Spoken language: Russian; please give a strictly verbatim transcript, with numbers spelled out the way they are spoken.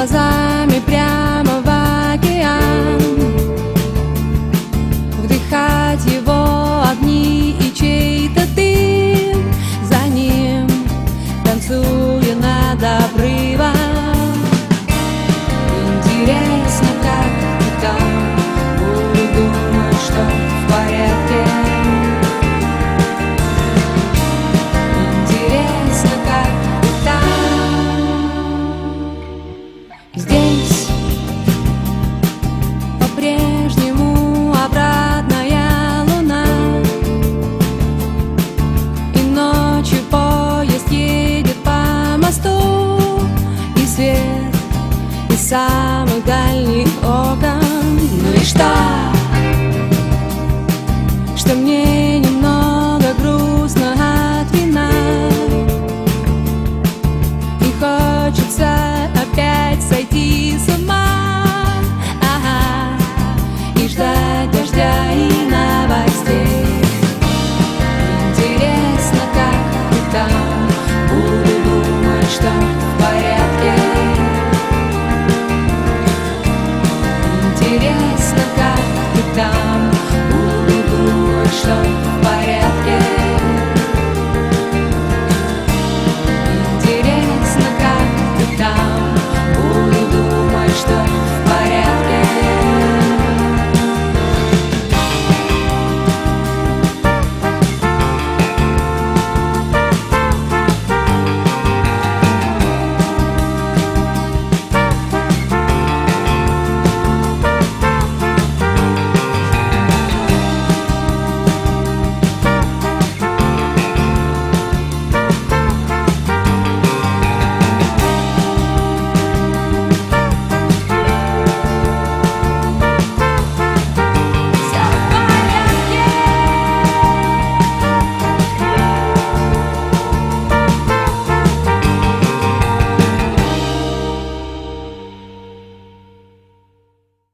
глазами прямо в океан, вдыхать его огни и чей-то дым, за ним танцуя над обрывом. Интересно, как ты там, буду думать, что в порядке. Интересно, как ты там. Здесь по-прежнему обратная луна, и ночью поезд едет по мосту, и свет из самых дальних окон. Ну и что?